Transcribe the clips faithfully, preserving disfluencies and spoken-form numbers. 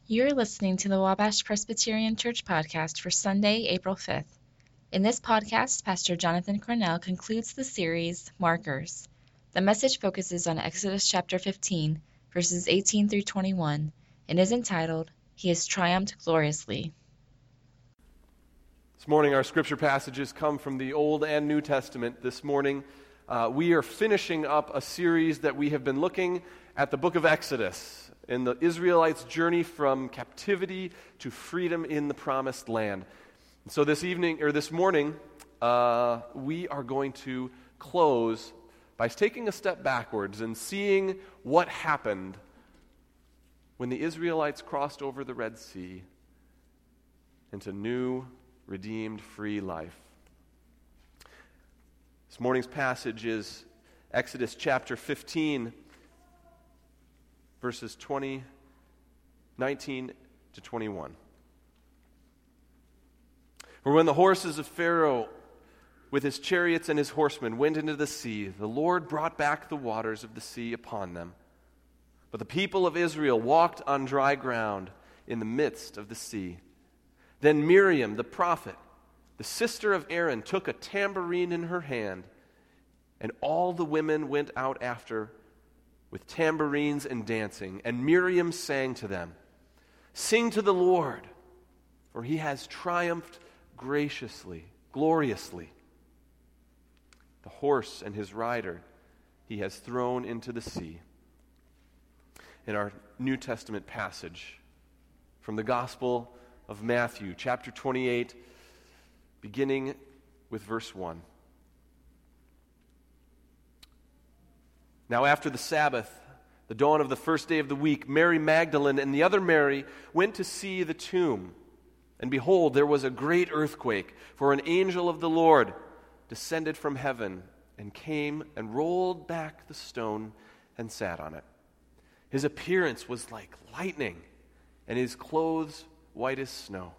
You're listening to the Wabash Presbyterian Church podcast for Sunday, April fifth. In this podcast, Pastor Jonathan Cornell concludes the series, Markers. The message focuses on Exodus chapter fifteen, verses eighteen through twenty-one, and is entitled, He has Triumphed Gloriously. This morning, our scripture passages come from the Old and New Testament. This morning, uh, we are finishing up a series that we have been looking at the book of Exodus, in the Israelites' journey from captivity to freedom in the promised land. And so this evening, or this morning, uh, we are going to close by taking a step backwards and seeing what happened when the Israelites crossed over the Red Sea into new, redeemed, free life. This morning's passage is Exodus chapter fifteen, verses twenty, nineteen to twenty-one. For when the horses of Pharaoh with his chariots and his horsemen went into the sea, the Lord brought back the waters of the sea upon them. But the people of Israel walked on dry ground in the midst of the sea. Then Miriam, the prophet, the sister of Aaron, took a tambourine in her hand, and all the women went out after with tambourines and dancing. And Miriam sang to them, "Sing to the Lord, for he has triumphed graciously, gloriously. The horse and his rider he has thrown into the sea." In our New Testament passage from the Gospel of Matthew, chapter twenty-eight, beginning with verse one. Now after the Sabbath, the dawn of the first day of the week, Mary Magdalene and the other Mary went to see the tomb. And behold, there was a great earthquake, for an angel of the Lord descended from heaven and came and rolled back the stone and sat on it. His appearance was like lightning, and his clothes white as snow.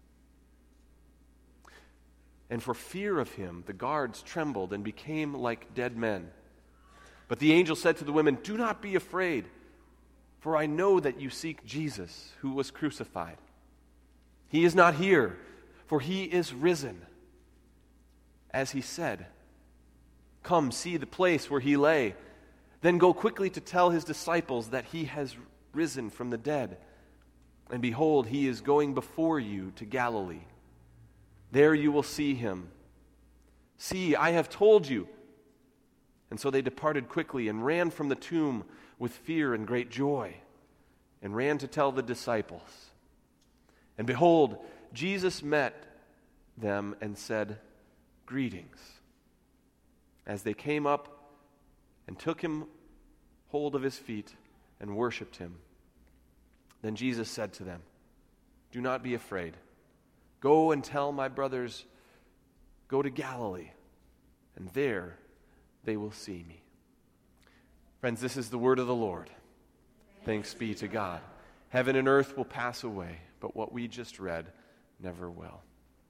And for fear of him, the guards trembled and became like dead men. But the angel said to the women, "Do not be afraid, for I know that you seek Jesus, who was crucified. He is not here, for he is risen, as he said. Come, see the place where he lay. Then go quickly to tell his disciples that he has risen from the dead. And behold, he is going before you to Galilee. There you will see him. See, I have told you." And so they departed quickly and ran from the tomb with fear and great joy, and ran to tell the disciples. And behold, Jesus met them and said, "Greetings." As they came up and took him hold of his feet and worshipped him. Then Jesus said to them, "Do not be afraid. Go and tell my brothers, go to Galilee, and there they will see me." Friends, this is the word of the Lord. Thanks be to God. Heaven and earth will pass away, but what we just read never will.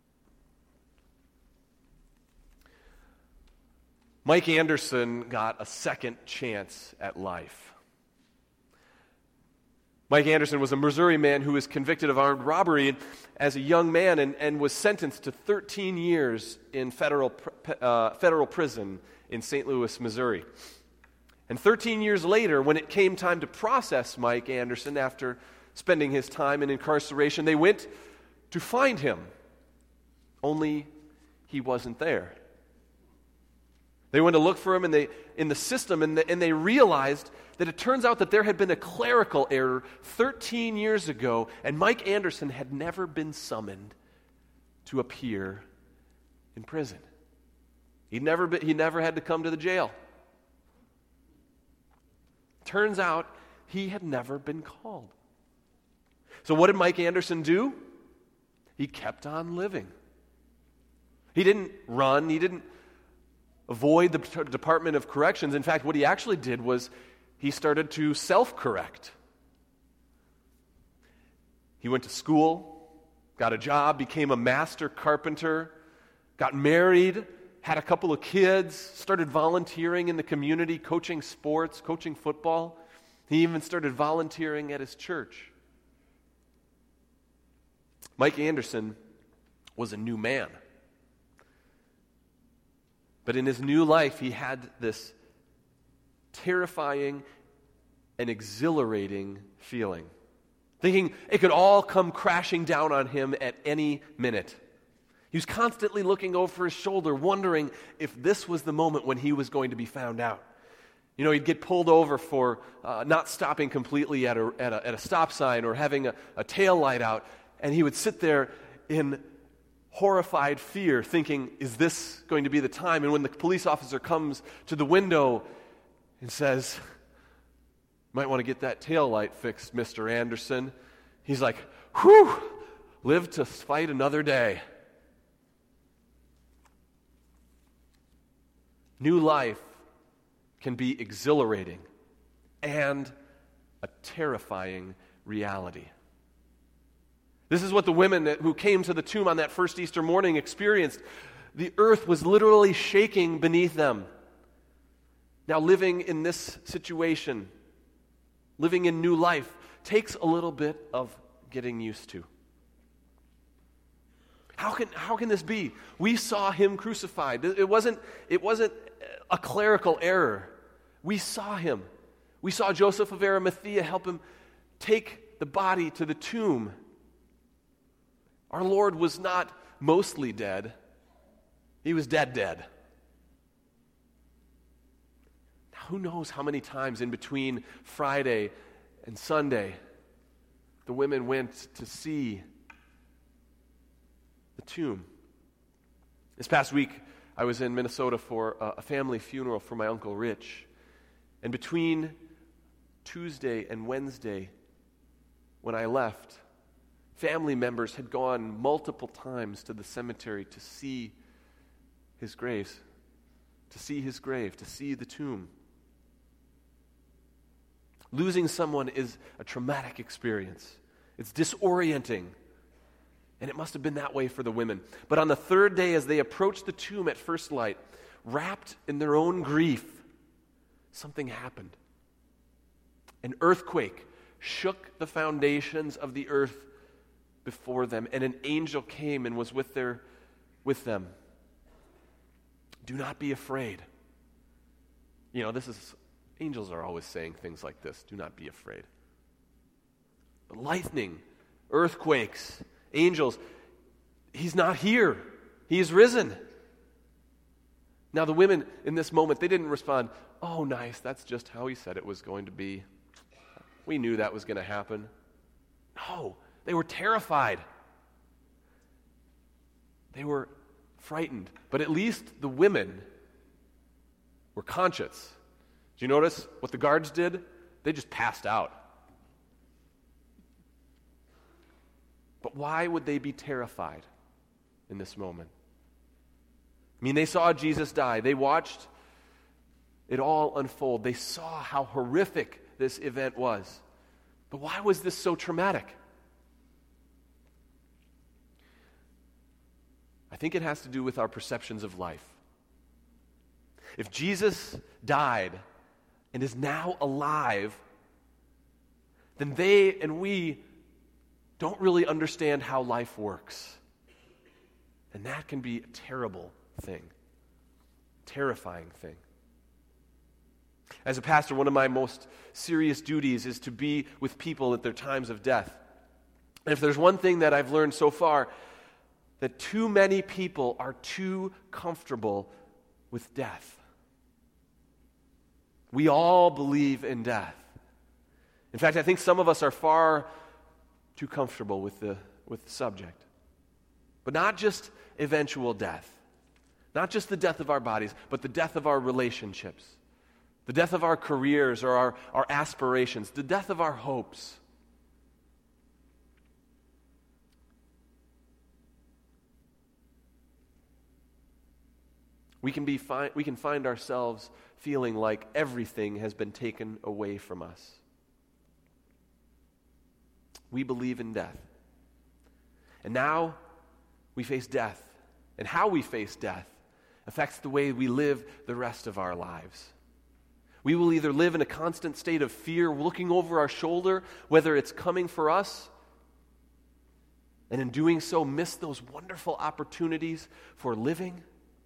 Mike Anderson got a second chance at life. Mike Anderson was a Missouri man who was convicted of armed robbery as a young man and, and was sentenced to thirteen years in federal uh, federal prison in Saint Louis, Missouri. And thirteen years later, when it came time to process Mike Anderson after spending his time in incarceration, they went to find him, only he wasn't there. They went to look for him in the, in the system, and, the, and they realized that it turns out that there had been a clerical error thirteen years ago, and Mike Anderson had never been summoned to appear in prison. He never been, he never had to come to the jail. Turns out he had never been called. So what did Mike Anderson do? He kept on living. He didn't run. He didn't avoid the Department of Corrections. In fact, what he actually did was he started to self-correct. He went to school, got a job, became a master carpenter, got married, had a couple of kids, started volunteering in the community, coaching sports, coaching football. He even started volunteering at his church. Mike Anderson was a new man. But in his new life, he had this terrifying and exhilarating feeling, thinking it could all come crashing down on him at any minute. He was constantly looking over his shoulder, wondering if this was the moment when he was going to be found out. You know, he'd get pulled over for uh, not stopping completely at a, at a, at a stop sign or having a, a tail light out, and he would sit there in horrified fear, thinking, is this going to be the time? And when the police officer comes to the window and says, might want to get that tail light fixed, Mister Anderson, he's like, whew, live to fight another day. New life can be exhilarating and a terrifying reality. This is what the women who came to the tomb on that first Easter morning experienced. The earth was literally shaking beneath them. Now, living in this situation, living in new life, takes a little bit of getting used to. How can, how can this be? We saw him crucified. It wasn't, it wasn't a clerical error. We saw him. We saw Joseph of Arimathea help him take the body to the tomb. Our Lord was not mostly dead. He was dead, dead. Now, who knows how many times in between Friday and Sunday the women went to see the tomb. This past week, I was in Minnesota for a family funeral for my Uncle Rich. And between Tuesday and Wednesday, when I left, family members had gone multiple times to the cemetery to see his graves, to see his grave, to see the tomb. Losing someone is a traumatic experience. It's disorienting. And it must have been that way for the women. But on the third day, as they approached the tomb at first light, wrapped in their own grief, something happened. An earthquake shook the foundations of the earth before them, and an angel came and was with their with them. Do not be afraid. You know, this is angels are always saying things like this. Do not be afraid. But lightning, earthquakes, angels, he's not here. He is risen. Now the women in this moment, they didn't respond, oh, nice, that's just how he said it was going to be. We knew that was going to happen. No, they were terrified. They were frightened. But at least the women were conscious. Did you notice what the guards did? They just passed out. But why would they be terrified in this moment? I mean, they saw Jesus die. They watched it all unfold. They saw how horrific this event was. But why was this so traumatic? I think it has to do with our perceptions of life. If Jesus died and is now alive, then they and we don't really understand how life works. And that can be a terrible thing, terrifying thing. As a pastor, one of my most serious duties is to be with people at their times of death. And if there's one thing that I've learned so far, that too many people are too comfortable with death. We all believe in death. In fact, I think some of us are far too comfortable with the, with the subject. But not just eventual death. Not just the death of our bodies, but the death of our relationships. The death of our careers or our, our aspirations. The death of our hopes. We can be fi- we can find ourselves feeling like everything has been taken away from us. We believe in death. And now we face death. And how we face death affects the way we live the rest of our lives. We will either live in a constant state of fear, looking over our shoulder, whether it's coming for us, and in doing so miss those wonderful opportunities for living?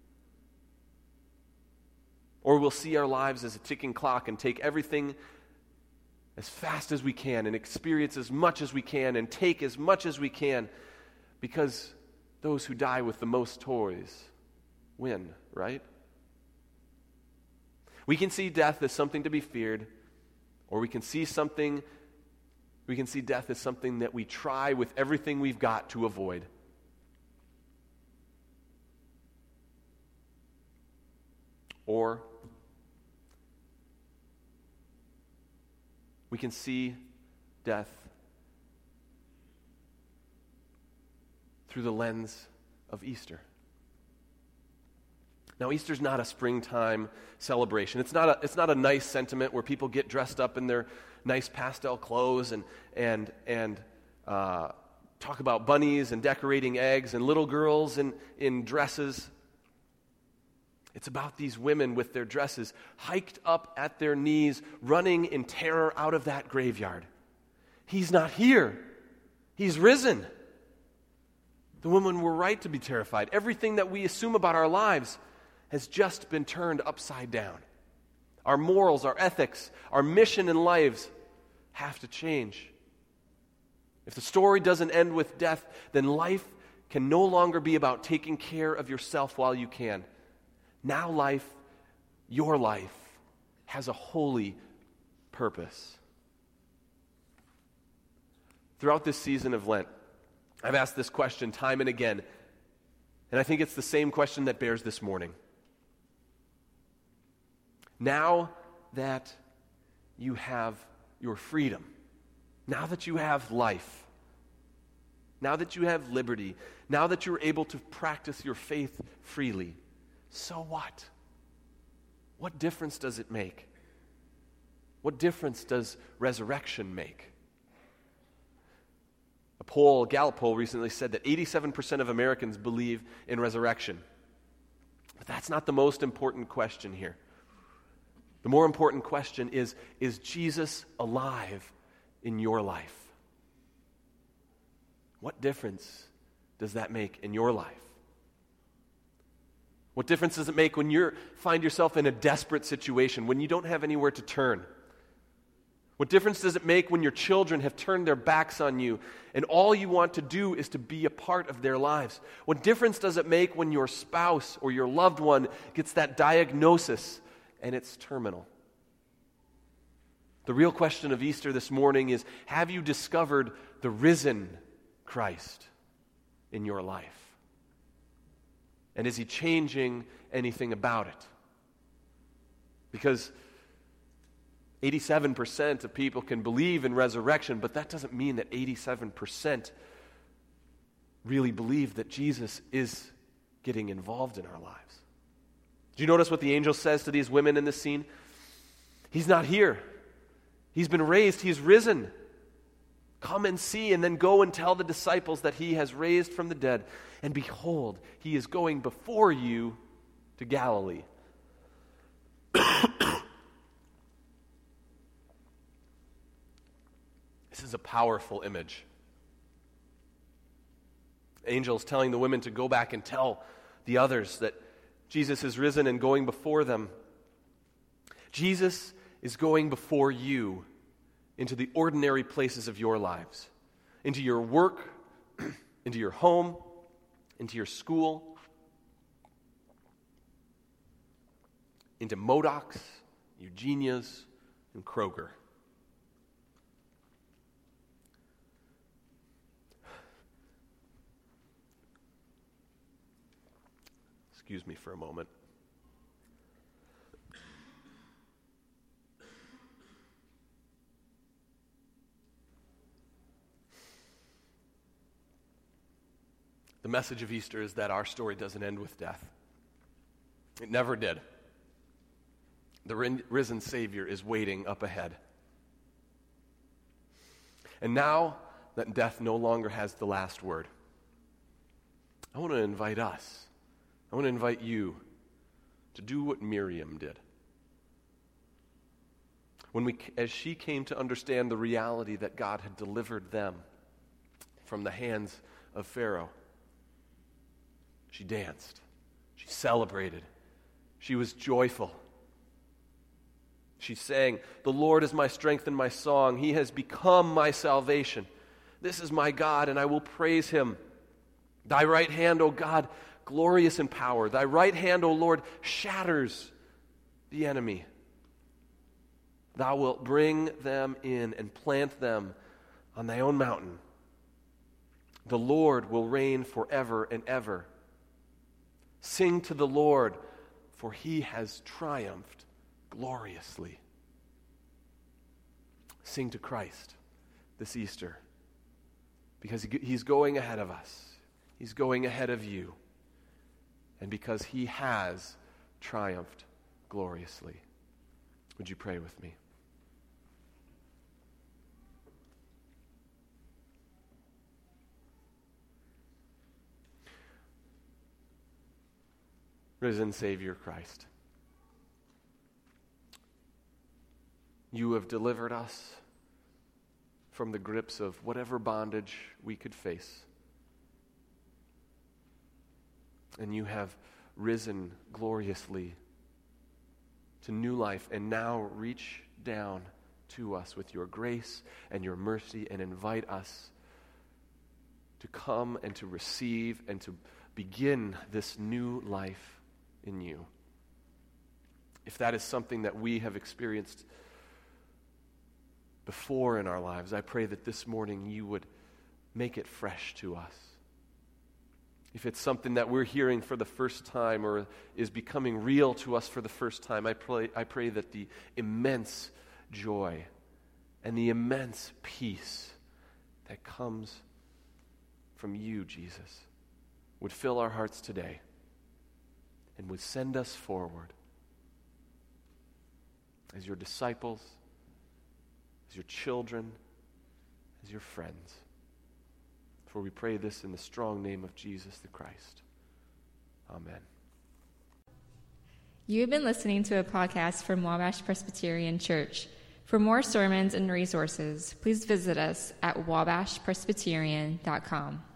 Or we'll see our lives as a ticking clock and take everything as fast as we can and experience as much as we can and take as much as we can, because those who die with the most toys win, right? We can see death as something to be feared, or we can see something, we can see death as something that we try with everything we've got to avoid. Or we can see death through the lens of Easter. Now, Easter's not a springtime celebration. It's not a, it's not a nice sentiment where people get dressed up in their nice pastel clothes and and and uh, talk about bunnies and decorating eggs and little girls in, in dresses. It's about these women with their dresses hiked up at their knees, running in terror out of that graveyard. He's not here. He's risen. The women were right to be terrified. Everything that we assume about our lives has just been turned upside down. Our morals, our ethics, our mission in lives have to change. If the story doesn't end with death, then life can no longer be about taking care of yourself while you can. Now life, your life, has a holy purpose. Throughout this season of Lent, I've asked this question time and again, and I think it's the same question that bears this morning. Now that you have your freedom, now that you have life, now that you have liberty, now that you're able to practice your faith freely, so what? What difference does it make? What difference does resurrection make? A poll, a Gallup poll recently said that eighty-seven percent of Americans believe in resurrection. But that's not the most important question here. The more important question is, is Jesus alive in your life? What difference does that make in your life? What difference does it make when you find yourself in a desperate situation, when you don't have anywhere to turn? What difference does it make when your children have turned their backs on you and all you want to do is to be a part of their lives? What difference does it make when your spouse or your loved one gets that diagnosis and it's terminal? The real question of Easter this morning is, have you discovered the risen Christ in your life? And is he changing anything about it? Because eighty-seven percent of people can believe in resurrection, but that doesn't mean that eighty-seven percent really believe that Jesus is getting involved in our lives. Do you notice what the angel says to these women in this scene? He's not here. He's been raised. He's risen. Come and see, and then go and tell the disciples that he has raised from the dead. And behold, he is going before you to Galilee. This is a powerful image. Angels telling the women to go back and tell the others that Jesus is risen and going before them. Jesus is going before you into the ordinary places of your lives, into your work, into your home, into your school, into Modoc's, Eugenia's, and Kroger. Excuse me for a moment. The message of Easter is that our story doesn't end with death. It never did. The risen Savior is waiting up ahead. And now that death no longer has the last word, I want to invite us, I want to invite you to do what Miriam did. When we, as she came to understand the reality that God had delivered them from the hands of Pharaoh. She danced. She celebrated. She was joyful. She sang, "The Lord is my strength and my song. He has become my salvation. This is my God, and I will praise him. Thy right hand, O God, glorious in power. Thy right hand, O Lord, shatters the enemy. Thou wilt bring them in and plant them on thy own mountain. The Lord will reign forever and ever. Sing to the Lord, for he has triumphed gloriously." Sing to Christ this Easter, because he, he's going ahead of us. He's going ahead of you. And because he has triumphed gloriously. Would you pray with me? Risen Savior Christ, you have delivered us from the grips of whatever bondage we could face. And you have risen gloriously to new life, and now reach down to us with your grace and your mercy and invite us to come and to receive and to begin this new life in you. If that is something that we have experienced before in our lives, I pray that this morning you would make it fresh to us. If it's something that we're hearing for the first time or is becoming real to us for the first time, I pray, I pray that the immense joy and the immense peace that comes from you, Jesus, would fill our hearts today and would send us forward as your disciples, as your children, as your friends. For we pray this in the strong name of Jesus the Christ. Amen. You have been listening to a podcast from Wabash Presbyterian Church. For more sermons and resources, please visit us at wabash presbyterian dot com.